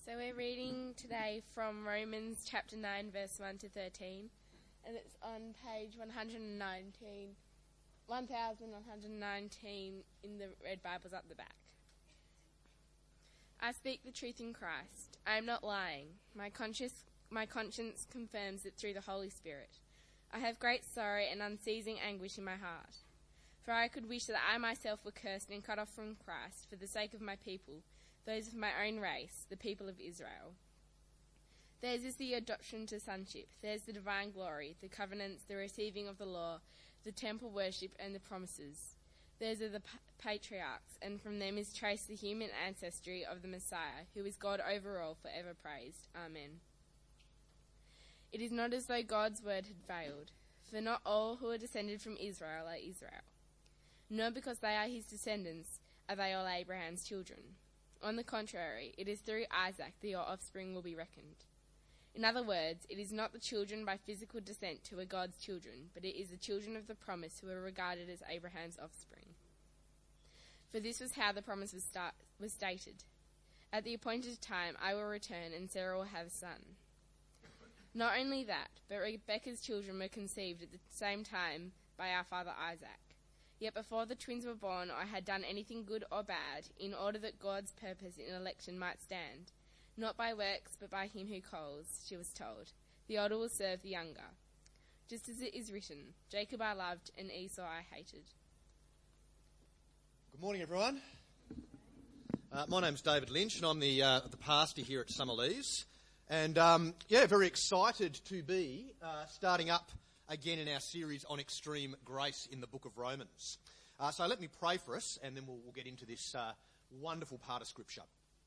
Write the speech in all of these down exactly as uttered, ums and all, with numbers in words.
So we're reading today from Romans chapter nine, verse one to thirteen, and it's on page one hundred nineteen, one thousand one hundred nineteen in the red Bibles at the back. I speak the truth in Christ. I am not lying. My conscience, my conscience confirms it through the Holy Spirit. I have great sorrow and unceasing anguish in my heart. For I could wish that I myself were cursed and cut off from Christ for the sake of my people, those of my own race, the people of Israel. Theirs is the adoption to sonship, theirs the divine glory, the covenants, the receiving of the law, the temple worship and the promises. Theirs are the pa- patriarchs, and from them is traced the human ancestry of the Messiah, who is God over all, forever praised. Amen. It is not as though God's word had failed, for not all who are descended from Israel are Israel. Nor because they are his descendants are they all Abraham's children. On the contrary, it is through Isaac that your offspring will be reckoned. In other words, it is not the children by physical descent who are God's children, but it is the children of the promise who are regarded as Abraham's offspring. For this was how the promise was, start, was stated. At the appointed time I will return, and Sarah will have a son. Not only that, but Rebekah's children were conceived at the same time by our father Isaac. Yet before the twins were born or had done anything good or bad, in order that God's purpose in election might stand, not by works, but by him who calls, she was told, the older will serve the younger. Just as it is written, Jacob I loved, and Esau I hated. Good morning, everyone. Uh, my name's David Lynch, and I'm the uh, the pastor here at Summerlees. And, um, yeah, very excited to be uh, starting up again in our series on extreme grace in the book of Romans. Uh, so let me pray for us, and then we'll, we'll get into this uh, wonderful part of Scripture.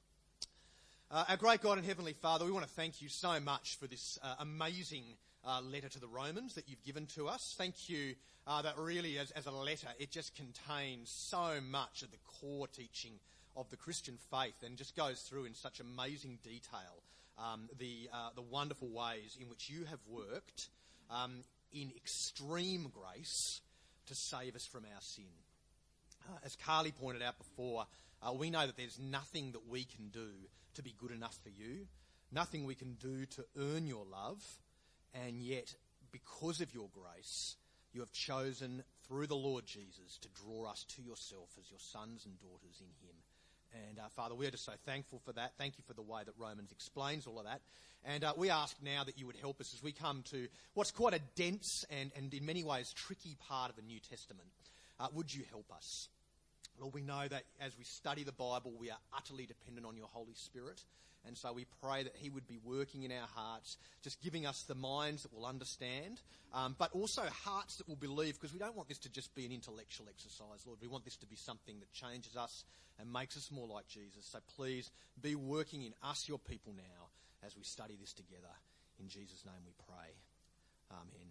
Uh, our great God and Heavenly Father, we want to thank you so much for this uh, amazing uh, letter to the Romans that you've given to us. Thank you uh, that really, as, as a letter, it just contains so much of the core teaching of the Christian faith and just goes through in such amazing detail um, the, uh, the wonderful ways in which you have worked um, in extreme grace to save us from our sin. Uh, as Carly pointed out before, uh, we know that there's nothing that we can do to be good enough for you, nothing we can do to earn your love, and yet, because of your grace, you have chosen through the Lord Jesus to draw us to yourself as your sons and daughters in him. And uh, Father, we are just so thankful for that. Thank you for the way that Romans explains all of that. And uh, we ask now that you would help us as we come to what's quite a dense and, and in many ways tricky part of the New Testament. Uh, would you help us? Lord, we know that as we study the Bible, we are utterly dependent on your Holy Spirit. And so we pray that he would be working in our hearts, just giving us the minds that will understand, um, but also hearts that will believe, because we don't want this to just be an intellectual exercise, Lord. We want this to be something that changes us and makes us more like Jesus. So please be working in us, your people, now, as we study this together. In Jesus' name we pray. Amen.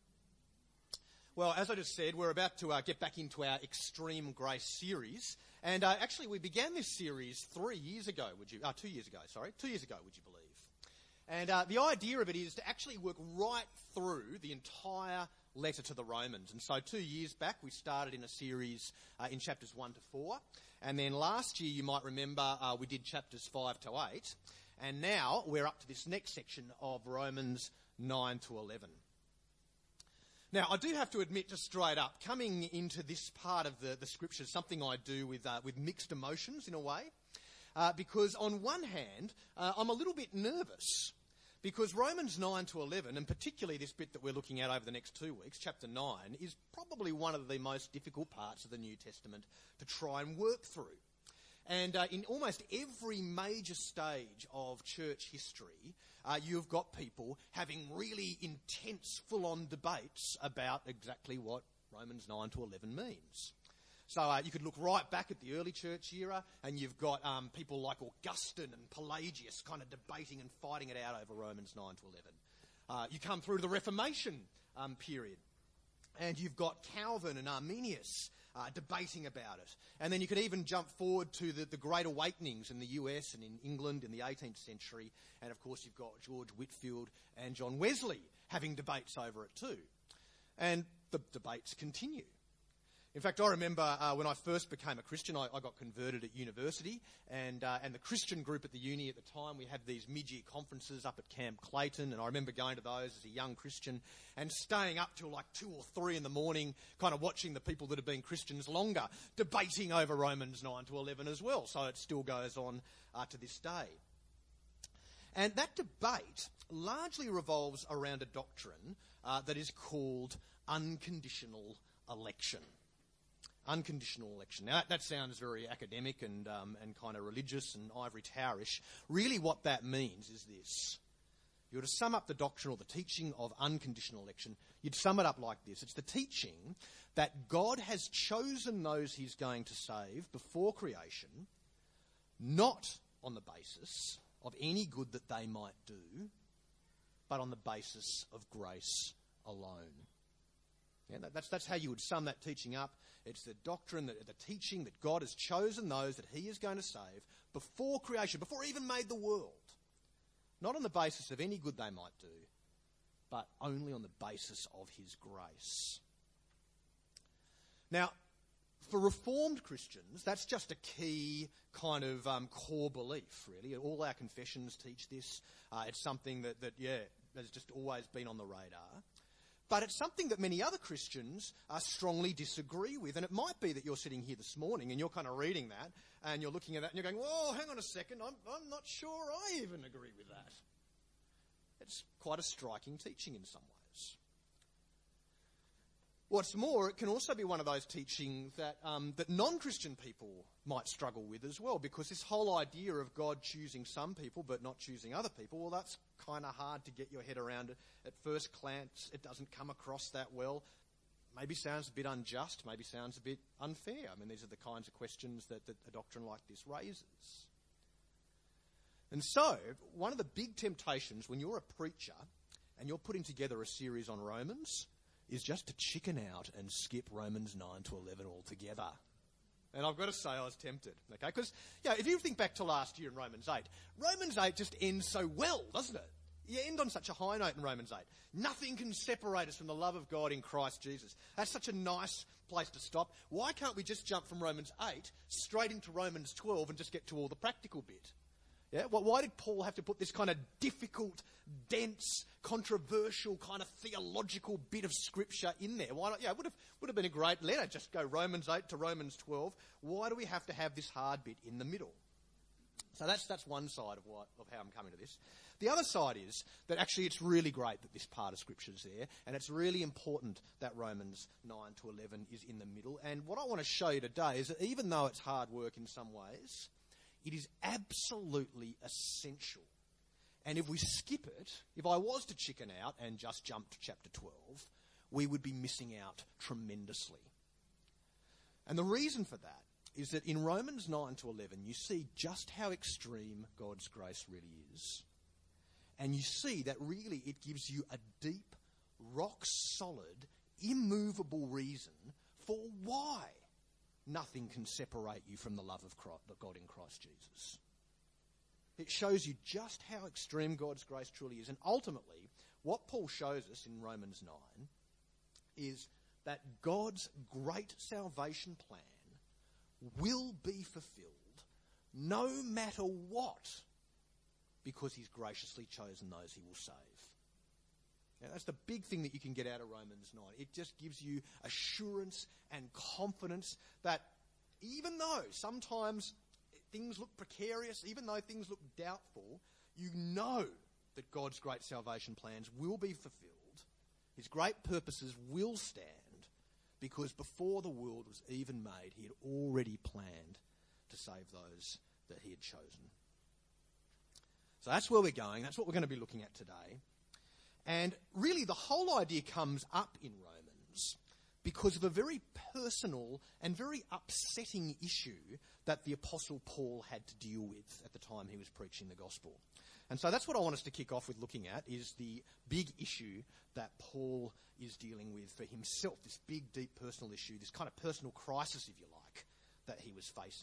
Well, as I just said, we're about to uh, get back into our Extreme Grace series. And uh, actually, we began this series three years ago, would you? Uh, two years ago, sorry. Two years ago, would you believe? And uh, the idea of it is to actually work right through the entire letter to the Romans. And so two years back, we started in a series uh, in chapters one to four. And then last year, you might remember, uh, we did chapters five to eight. And now we're up to this next section of Romans nine to eleven. Now, I do have to admit just straight up, coming into this part of the, the scripture is something I do with uh, with mixed emotions in a way. Uh, because on one hand, uh, I'm a little bit nervous. Because Romans nine to eleven, and particularly this bit that we're looking at over the next two weeks, chapter nine, is probably one of the most difficult parts of the New Testament to try and work through. And uh, in almost every major stage of church history, uh, you've got people having really intense, full-on debates about exactly what Romans nine to eleven means. So uh, you could look right back at the early church era, and you've got um, people like Augustine and Pelagius kind of debating and fighting it out over Romans nine to eleven. Uh, you come through to the Reformation um, period, and you've got Calvin and Arminius Uh, debating about it. And then you could even jump forward to the, the Great Awakenings in the U S and in England in the eighteenth century. And of course you've got George Whitefield and John Wesley having debates over it too. And the debates continue. In fact, I remember uh, when I first became a Christian, I, I got converted at university, and uh, and the Christian group at the uni at the time, we had these mid-year conferences up at Camp Clayton, and I remember going to those as a young Christian and staying up till like two or three in the morning, kind of watching the people that have been Christians longer, debating over Romans nine to eleven as well. So it still goes on uh, to this day. And that debate largely revolves around a doctrine uh, that is called unconditional election. Unconditional election. Now, that, that sounds very academic and um, and kind of religious and ivory towerish. Really what that means is this. If you were to sum up the doctrine or the teaching of unconditional election, you'd sum it up like this. It's the teaching that God has chosen those he's going to save before creation, not on the basis of any good that they might do, but on the basis of grace alone. Yeah, that, that's, that's how you would sum that teaching up. It's the doctrine, that, the teaching that God has chosen those that he is going to save before creation, before he even made the world. Not on the basis of any good they might do, but only on the basis of his grace. Now, for Reformed Christians, that's just a key kind of um, core belief, really. All our confessions teach this. Uh, it's something that, that, yeah, has just always been on the radar. But it's something that many other Christians uh, strongly disagree with. And it might be that you're sitting here this morning and you're kind of reading that and you're looking at that and you're going, whoa, hang on a second, I'm, I'm not sure I even agree with that. It's quite a striking teaching in some ways. What's more, it can also be one of those teachings that um, that non-Christian people might struggle with as well, because this whole idea of God choosing some people but not choosing other people, well, that's kind of hard to get your head around. At first glance, it doesn't come across that well. Maybe sounds a bit unjust, maybe sounds a bit unfair. I mean, these are the kinds of questions that, that a doctrine like this raises. And so, one of the big temptations when you're a preacher and you're putting together a series on Romans is just to chicken out and skip Romans nine to eleven altogether. And I've got to say I was tempted, okay? Because, you know, if you think back to last year in Romans eight, Romans eight just ends so well, doesn't it? You end on such a high note in Romans eight. Nothing can separate us from the love of God in Christ Jesus. That's such a nice place to stop. Why can't we just jump from Romans eight straight into Romans twelve and just get to all the practical bit? Yeah, well, why did Paul have to put this kind of difficult, dense, controversial, kind of theological bit of scripture in there? Why not? Yeah, it would have would have been a great letter. Just go Romans eight to Romans twelve. Why do we have to have this hard bit in the middle? So that's that's one side of what of how I'm coming to this. The other side is that actually it's really great that this part of scripture is there, and it's really important that Romans nine to eleven is in the middle. And what I want to show you today is that even though it's hard work in some ways, it is absolutely essential. And if we skip it, if I was to chicken out and just jump to chapter twelve, we would be missing out tremendously. And the reason for that is that in Romans nine to eleven, you see just how extreme God's grace really is. And you see that really it gives you a deep, rock-solid, immovable reason for why nothing can separate you from the love of Christ, God in Christ Jesus. It shows you just how extreme God's grace truly is. And ultimately, what Paul shows us in Romans nine is that God's great salvation plan will be fulfilled no matter what, because he's graciously chosen those he will save. Now, that's the big thing that you can get out of Romans nine. It just gives you assurance and confidence that even though sometimes things look precarious, even though things look doubtful, you know that God's great salvation plans will be fulfilled. His great purposes will stand, because before the world was even made, he had already planned to save those that he had chosen. So that's where we're going. That's what we're going to be looking at today. And really the whole idea comes up in Romans because of a very personal and very upsetting issue that the Apostle Paul had to deal with at the time he was preaching the gospel. And so that's what I want us to kick off with looking at, is the big issue that Paul is dealing with for himself, this big, deep personal issue, this kind of personal crisis, if you like, that he was facing.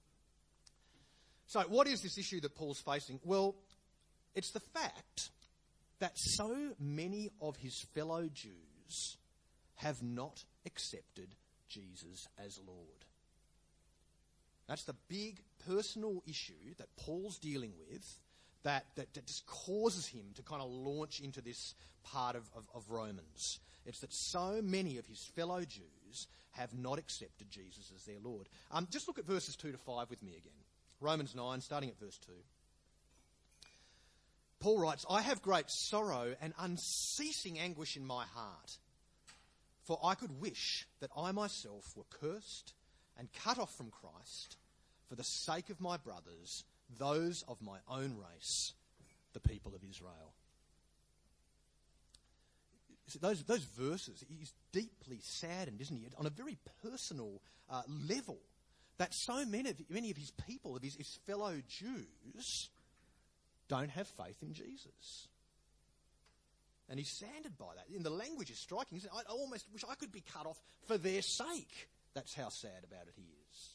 So what is this issue that Paul's facing? Well, it's the fact that so many of his fellow Jews have not accepted Jesus as Lord. That's the big personal issue that Paul's dealing with that, that, that just causes him to kind of launch into this part of, of, of Romans. It's that so many of his fellow Jews have not accepted Jesus as their Lord. Um, just look at verses two to five with me again. Romans nine, starting at verse two. Paul writes, I have great sorrow and unceasing anguish in my heart, for I could wish that I myself were cursed and cut off from Christ for the sake of my brothers, those of my own race, the people of Israel. So those, those verses, he's deeply saddened, isn't he, on a very personal uh, level, that so many of, many of his people, of his, his fellow Jews, don't have faith in Jesus. And he's saddened by that. And the language is striking. Isn't it? I almost wish I could be cut off for their sake. That's how sad about it he is.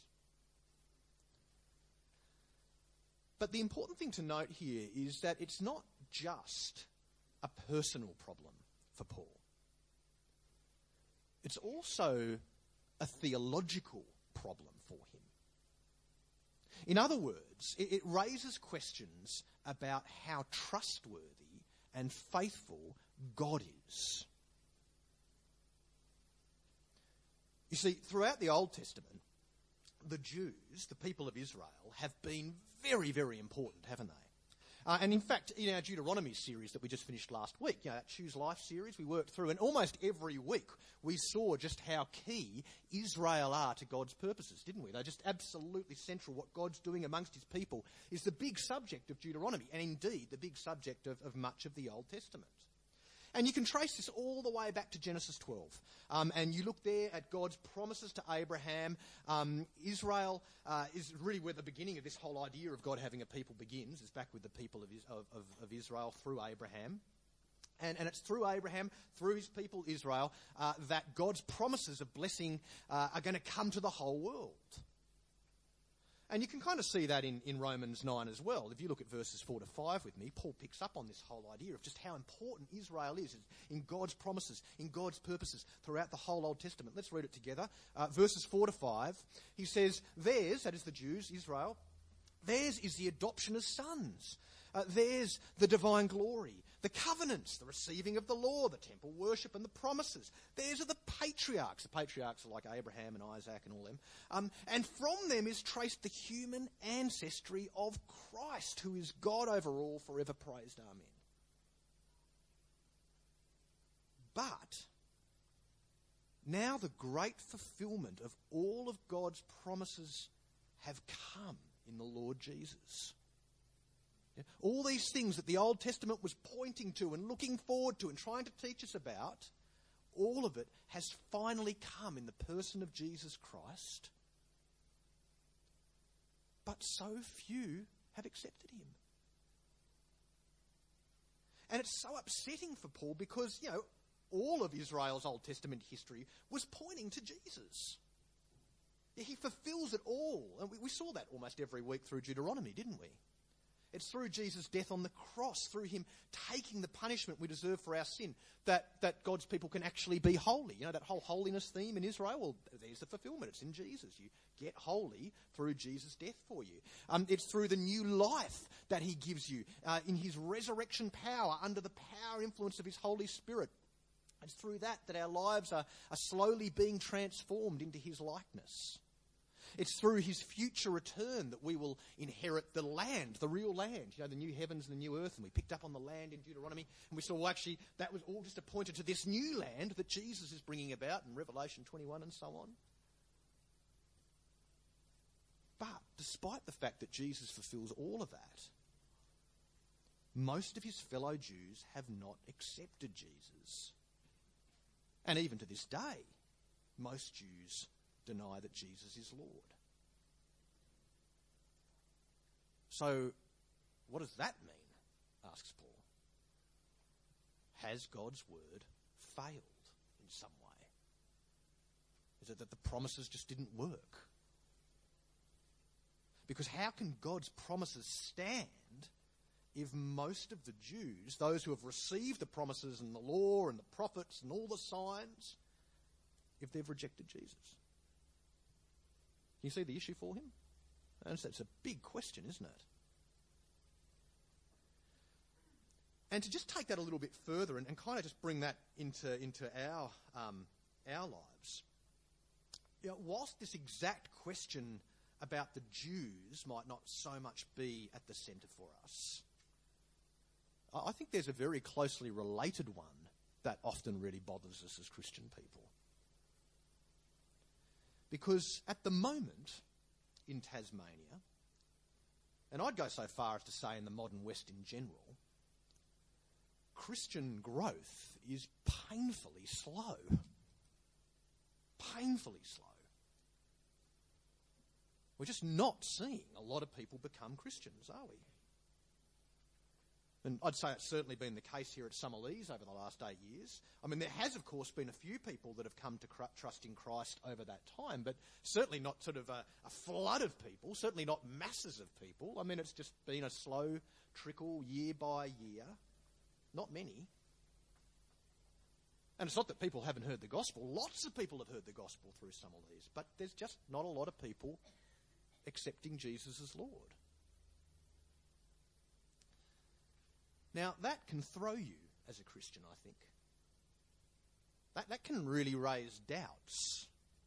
But the important thing to note here is that it's not just a personal problem for Paul. It's also a theological problem for him. In other words, it, it raises questions about how trustworthy and faithful God is. You see, throughout the Old Testament, the Jews, the people of Israel, have been very, very important, haven't they? Uh, and in fact, in our Deuteronomy series that we just finished last week, you know, that Choose Life series we worked through, and almost every week we saw just how key Israel are to God's purposes, didn't we? They're just absolutely central. What God's doing amongst his people is the big subject of Deuteronomy, and indeed the big subject of, of much of the Old Testament. And you can trace this all the way back to Genesis twelve. Um, and you look there at God's promises to Abraham. Um, Israel uh, is really where the beginning of this whole idea of God having a people begins. It's back with the people of, of, of, of Israel through Abraham. And, and it's through Abraham, through his people Israel, uh, that God's promises of blessing uh, are going to come to the whole world. And you can kind of see that in, in Romans nine as well. If you look at verses four to five with me, Paul picks up on this whole idea of just how important Israel is in God's promises, in God's purposes throughout the whole Old Testament. Let's read it together. Uh, verses four to five, he says, theirs, that is the Jews, Israel, theirs is the adoption as sons. Uh, theirs the divine glory, the covenants, the receiving of the law, the temple worship and the promises. Theirs are the patriarchs. The patriarchs are like Abraham and Isaac and all them. Um, and from them is traced the human ancestry of Christ, who is God over all, forever praised. Amen. But now the great fulfillment of all of God's promises have come in the Lord Jesus. All these things that the Old Testament was pointing to and looking forward to and trying to teach us about, all of it has finally come in the person of Jesus Christ. But so few have accepted him. And it's so upsetting for Paul because, you know, all of Israel's Old Testament history was pointing to Jesus. He fulfills it all. And we, we saw that almost every week through Deuteronomy, didn't we? It's through Jesus' death on the cross, through him taking the punishment we deserve for our sin, that, that God's people can actually be holy. You know, that whole holiness theme in Israel, well, there's the fulfillment. It's in Jesus. You get holy through Jesus' death for you. Um, it's through the new life that he gives you uh, in his resurrection power, under the power influence of his Holy Spirit. It's through that that our lives are, are slowly being transformed into his likeness. It's through his future return that we will inherit the land, the real land, you know, the new heavens and the new earth. And we picked up on the land in Deuteronomy, and we saw, well, actually, that was all just a pointer to this new land that Jesus is bringing about in Revelation twenty-one and so on. But despite the fact that Jesus fulfills all of that, most of his fellow Jews have not accepted Jesus. And even to this day, most Jews deny that Jesus is Lord. So, what does that mean? Asks Paul. Has God's word failed in some way? Is it that the promises just didn't work? Because how can God's promises stand if most of the Jews, those who have received the promises and the law and the prophets and all the signs, if they've rejected Jesus? you see the issue for him? And it's a big question, isn't it? And to just take that a little bit further and, and kind of just bring that into, into our, um, our lives, you know, whilst this exact question about the Jews might not so much be at the centre for us, I think there's a very closely related one that often really bothers us as Christian people. Because at the moment in Tasmania, and I'd go so far as to say in the modern West in general, Christian growth is painfully slow. Painfully slow. We're just not seeing a lot of people become Christians, are we? And I'd say it's certainly been the case here at Summerlees over the last eight years. I mean, there has, of course, been a few people that have come to cr- trust in Christ over that time, but certainly not sort of a, a flood of people, certainly not masses of people. I mean, it's just been a slow trickle year by year. Not many. And it's not that people haven't heard the gospel. Lots of people have heard the gospel through Summerlees, but there's just not a lot of people accepting Jesus as Lord. Now, that can throw you as a Christian, I think. That, that can really raise doubts.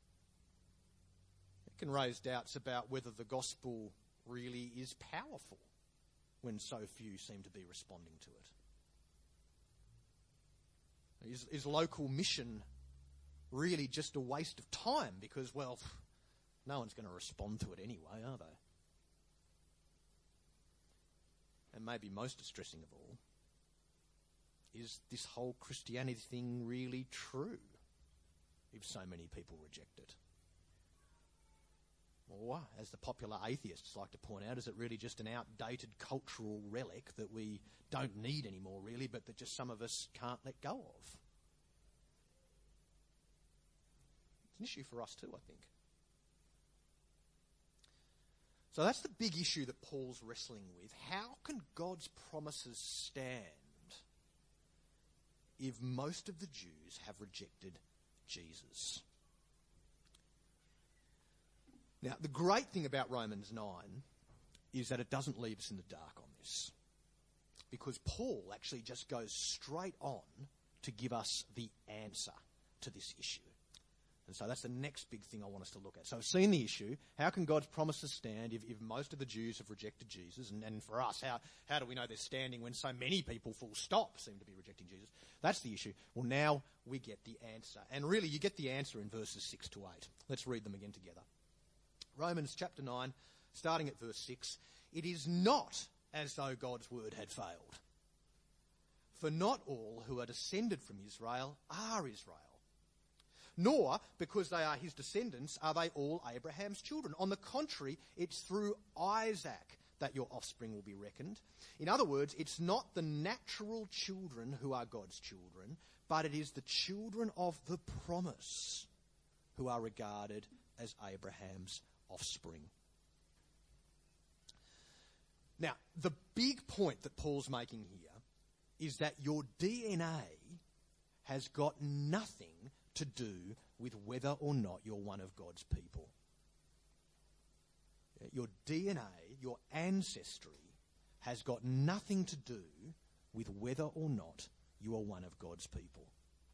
It can raise doubts about whether the gospel really is powerful when so few seem to be responding to it. Is, is local mission really just a waste of time? Because, well, no one's going to respond to it anyway, are they? And maybe most distressing of all, is this whole Christianity thing really true if so many people reject it? Or, as the popular atheists like to point out, is it really just an outdated cultural relic that we don't need anymore, really, but that just some of us can't let go of? It's an issue for us too, I think. So that's the big issue that Paul's wrestling with. How can God's promises stand if most of the Jews have rejected Jesus? Now, the great thing about Romans nine is that it doesn't leave us in the dark on this, because Paul actually just goes straight on to give us the answer to this issue. And so that's the next big thing I want us to look at. So I've seen the issue. How can God's promises stand if, if most of the Jews have rejected Jesus? And, and for us, how, how do we know they're standing when so many people, full stop, seem to be rejecting Jesus? That's the issue. Well, now we get the answer. And really, you get the answer in verses six to eight. Let's read them again together. Romans chapter nine, starting at verse six. It is not as though God's word had failed. For not all who are descended from Israel are Israel. Nor, because they are his descendants, are they all Abraham's children. On the contrary, it's through Isaac that your offspring will be reckoned. In other words, it's not the natural children who are God's children, but it is the children of the promise who are regarded as Abraham's offspring. Now, the big point that Paul's making here is that your D N A has got nothing to do with whether or not you're one of God's people. Your D N A, your ancestry, has got nothing to do with whether or not you are one of God's people.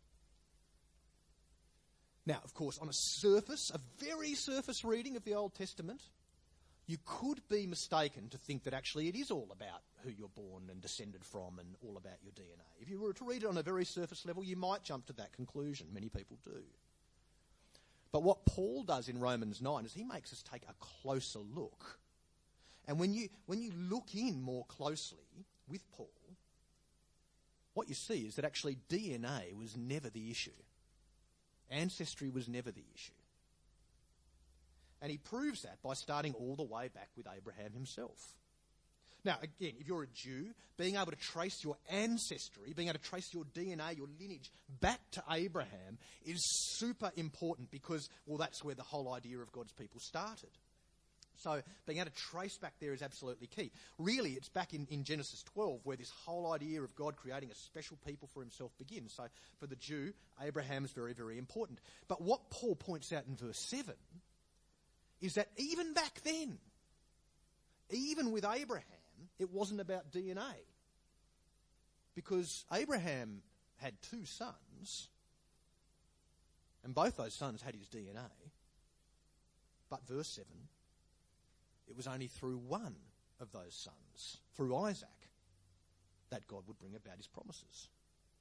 Now, of course, on a surface, a very surface reading of the Old Testament, you could be mistaken to think that actually it is all about who you're born and descended from and all about your D N A. If you were to read it on a very surface level, you might jump to that conclusion. Many people do. But what Paul does in Romans nine is he makes us take a closer look. And when you, when you look in more closely with Paul, what you see is that actually D N A was never the issue. Ancestry was never the issue. And he proves that by starting all the way back with Abraham himself. Now, again, if you're a Jew, being able to trace your ancestry, being able to trace your D N A, your lineage, back to Abraham is super important because, well, that's where the whole idea of God's people started. So being able to trace back there is absolutely key. Really, it's back in, in Genesis twelve where this whole idea of God creating a special people for himself begins. So for the Jew, Abraham's very, very important. But what Paul points out in verse seven is that even back then, even with Abraham, it wasn't about D N A. Because Abraham had two sons, and both those sons had his D N A. But verse seven, it was only through one of those sons, through Isaac, that God would bring about his promises.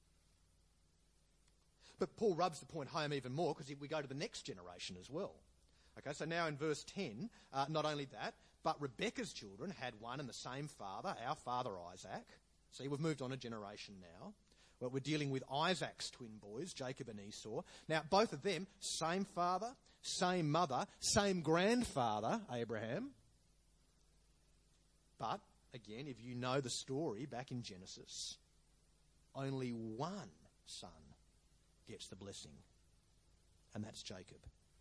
But Paul rubs the point home even more because we go to the next generation as well. Okay, so now in verse ten, uh, not only that, but Rebekah's children had one and the same father, our father Isaac. See, we've moved on a generation now. Well, we're dealing with Isaac's twin boys, Jacob and Esau. Now, both of them, same father, same mother, same grandfather, Abraham. But, again, if you know the story back in Genesis, only one son gets the blessing, and that's Jacob.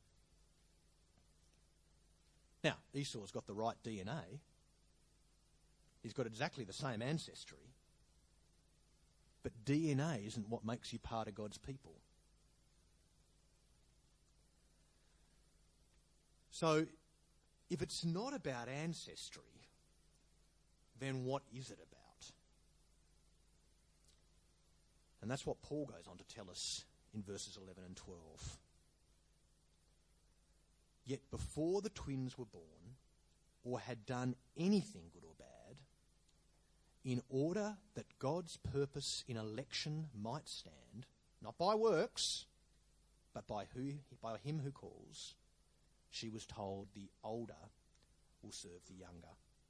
Now, Esau's got the right D N A. He's got exactly the same ancestry. But D N A isn't what makes you part of God's people. So, if it's not about ancestry, then what is it about? And that's what Paul goes on to tell us in verses eleven and twelve. Yet before the twins were born, or had done anything good or bad, in order that God's purpose in election might stand, not by works, but by who by him who calls, she was told the older will serve the younger.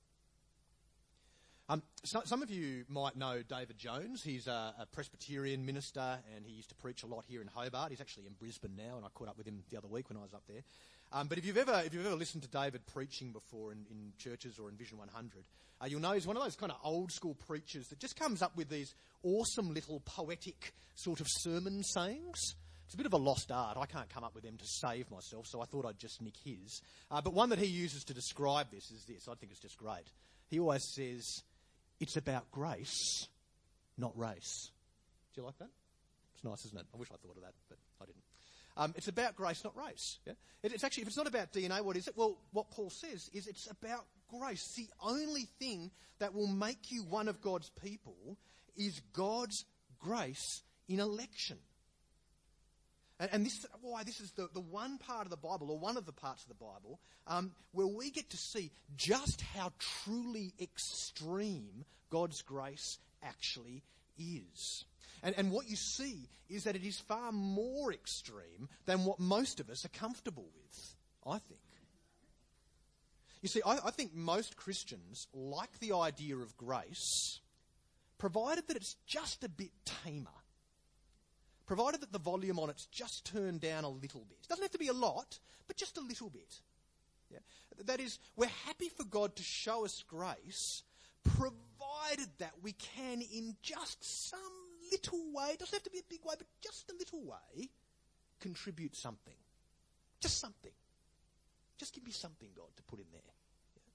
Um, so, some of you might know David Jones. He's a, a Presbyterian minister and he used to preach a lot here in Hobart. He's actually in Brisbane now, and I caught up with him the other week when I was up there. Um, but if you've ever if you've ever listened to David preaching before in, in churches or in Vision one hundred, uh, you'll know he's one of those kind of old school preachers that just comes up with these awesome little poetic sort of sermon sayings. It's a bit of a lost art. I can't come up with them to save myself, so I thought I'd just nick his. Uh, but one that he uses to describe this is this. I think it's just great. He always says, it's about grace, not race. Do you like that? It's nice, isn't it? I wish I thought of that, but I didn't. Um, it's about grace, not race. Yeah? It, it's actually, if it's not about D N A, what is it? Well, what Paul says is it's about grace. The only thing that will make you one of God's people is God's grace in election. And, and this is why this is the, the one part of the Bible, or one of the parts of the Bible, um, where we get to see just how truly extreme God's grace actually is. And, and what you see is that it is far more extreme than what most of us are comfortable with, I think. You see, I, I think most Christians like the idea of grace, provided that it's just a bit tamer. Provided that the volume on it's just turned down a little bit. It doesn't have to be a lot, but just a little bit. Yeah? That is, we're happy for God to show us grace, provided that we can, in just some little way, it doesn't have to be a big way, but just a little way, contribute something. Just something. Just give me something, God, to put in there. Yeah?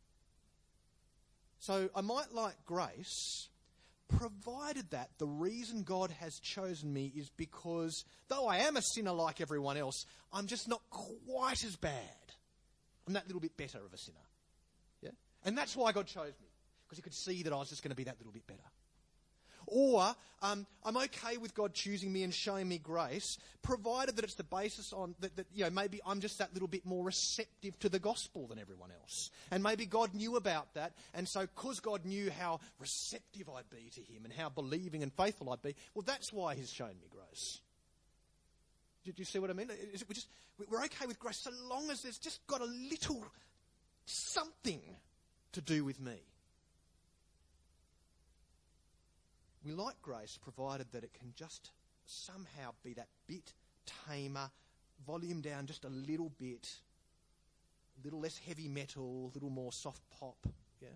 So I might like grace, provided that the reason God has chosen me is because, though I am a sinner like everyone else, I'm just not quite as bad. I'm that little bit better of a sinner. Yeah? And that's why God chose me, because he could see that I was just going to be that little bit better. Or um, I'm okay with God choosing me and showing me grace, provided that it's the basis on that, that, you know, maybe I'm just that little bit more receptive to the gospel than everyone else. And maybe God knew about that, and so because God knew how receptive I'd be to him and how believing and faithful I'd be, well, that's why he's shown me grace. Do you see what I mean? Is it, we're, just, we're okay with grace so long as there's just got a little something to do with me. We like grace provided that it can just somehow be that bit tamer, volume down just a little bit, a little less heavy metal, a little more soft pop. Yeah.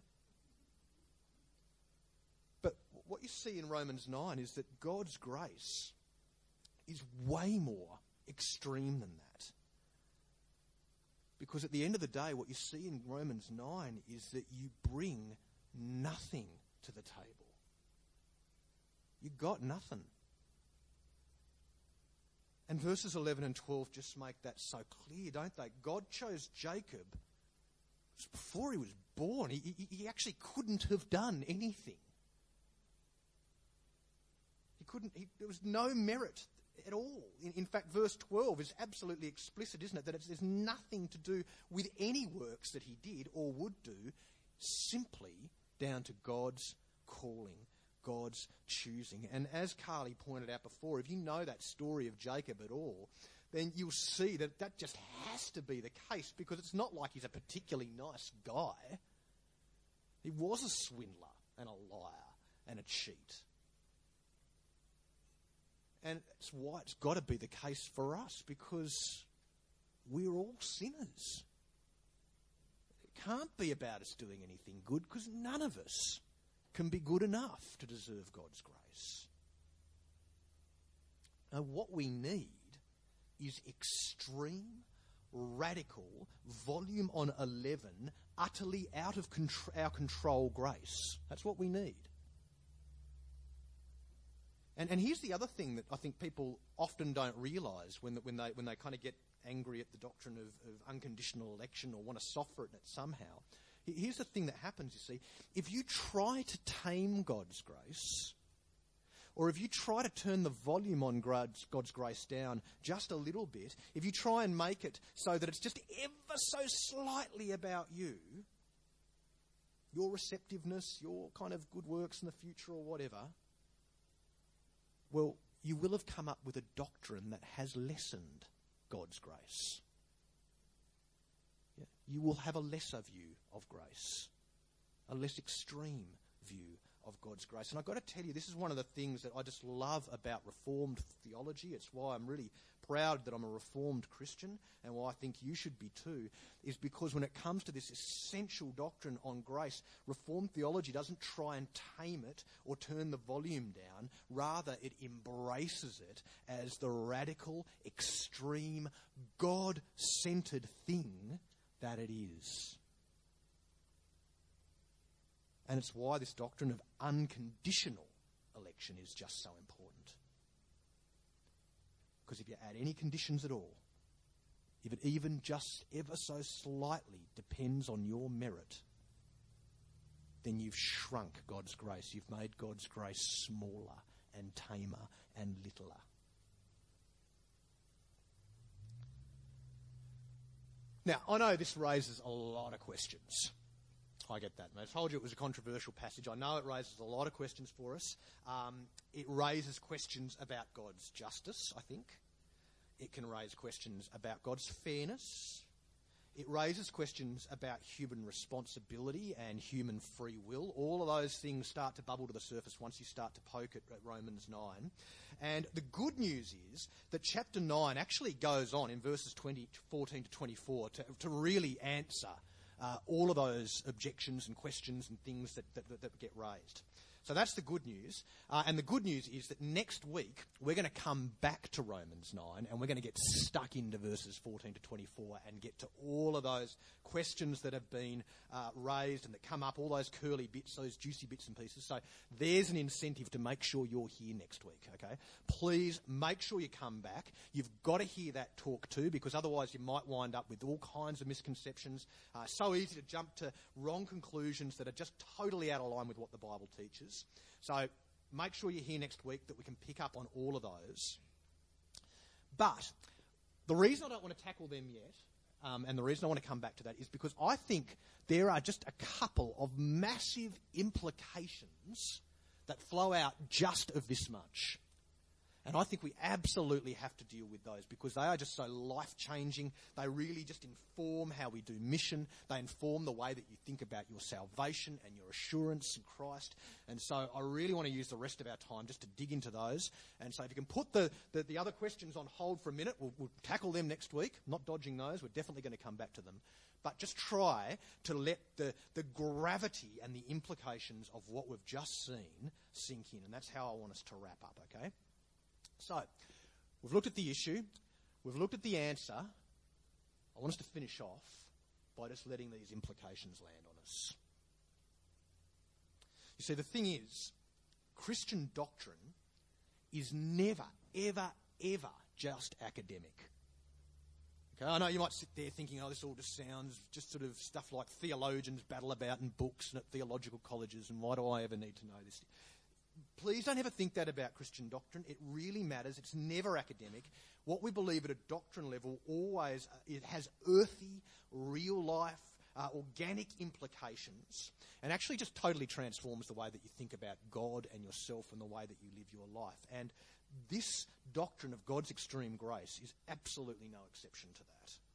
But what you see in Romans nine is that God's grace is way more extreme than that. Because at the end of the day, what you see in Romans nine is that you bring nothing to the table. You got nothing. And verses eleven and twelve just make that so clear, don't they? God chose Jacob before he was born. He, he, he actually couldn't have done anything. He couldn't, he, there was no merit at all. In, in fact, verse twelve is absolutely explicit, isn't it? That it's, there's nothing to do with any works that he did or would do, simply down to God's calling, God's choosing. And as Carly pointed out before, if you know that story of Jacob at all, then you'll see that that just has to be the case, because it's not like he's a particularly nice guy. He was a swindler and a liar and a cheat. And it's why it's got to be the case for us, because we're all sinners. It can't be about us doing anything good, because none of us can be good enough to deserve God's grace. Now, what we need is extreme, radical, volume on eleven, utterly out of contr- our control grace. That's what we need. And, and here's the other thing that I think people often don't realise when, when they when they kind of get angry at the doctrine of, of unconditional election or want to soften it somehow. Here's the thing that happens, you see. If you try to tame God's grace, or if you try to turn the volume on God's, God's grace down just a little bit, if you try and make it so that it's just ever so slightly about you, your receptiveness, your kind of good works in the future or whatever, well, you will have come up with a doctrine that has lessened God's grace. Yeah. You will have a lesser view of grace, a less extreme view of God's grace. And I've got to tell you, this is one of the things that I just love about Reformed theology. It's why I'm really proud that I'm a Reformed Christian, and why I think you should be too, is because when it comes to this essential doctrine on grace, Reformed theology doesn't try and tame it or turn the volume down. Rather, it embraces it as the radical, extreme, God-centered thing that it is. And it's why this doctrine of unconditional election is just so important. Because if you add any conditions at all, if it even just ever so slightly depends on your merit, then you've shrunk God's grace. You've made God's grace smaller and tamer and littler. Now, I know this raises a lot of questions. I get that. And I told you it was a controversial passage. I know it raises a lot of questions for us. Um, it raises questions about God's justice, I think. It can raise questions about God's fairness. It raises questions about human responsibility and human free will. All of those things start to bubble to the surface once you start to poke at, at Romans nine. And the good news is that chapter nine actually goes on in verses twenty, fourteen to twenty-four to, to really answer Uh, all of those objections and questions and things that, that, that, that get raised. So that's the good news. Uh, and the good news is that next week we're going to come back to Romans nine, and we're going to get stuck into verses fourteen to twenty-four and get to all of those questions that have been uh, raised and that come up, all those curly bits, those juicy bits and pieces. So there's an incentive to make sure you're here next week, okay? Please make sure you come back. You've got to hear that talk too, because otherwise you might wind up with all kinds of misconceptions. Uh, so easy to jump to wrong conclusions that are just totally out of line with what the Bible teaches. So make sure you're here next week that we can pick up on all of those. But the reason I don't want to tackle them yet, um, and the reason I want to come back to that, is because I think there are just a couple of massive implications that flow out just of this much. And I think we absolutely have to deal with those, because they are just so life-changing. They really just inform how we do mission. They inform the way that you think about your salvation and your assurance in Christ. And so I really want to use the rest of our time just to dig into those. And so if you can put the, the, the other questions on hold for a minute, we'll, we'll tackle them next week. I'm not dodging those. We're definitely going to come back to them. But just try to let the, the gravity and the implications of what we've just seen sink in. And that's how I want us to wrap up, okay? So, we've looked at the issue, we've looked at the answer. I want us to finish off by just letting these implications land on us. You see, the thing is, Christian doctrine is never, ever, ever just academic. Okay, I know you might sit there thinking, oh, this all just sounds just sort of stuff like theologians battle about in books and at theological colleges, and why do I ever need to know this? Please don't ever think that about Christian doctrine. It really matters. It's never academic. What we believe at a doctrine level always uh, it has earthy, real life, uh, organic implications, and actually just totally transforms the way that you think about God and yourself and the way that you live your life. And this doctrine of God's extreme grace is absolutely no exception to that.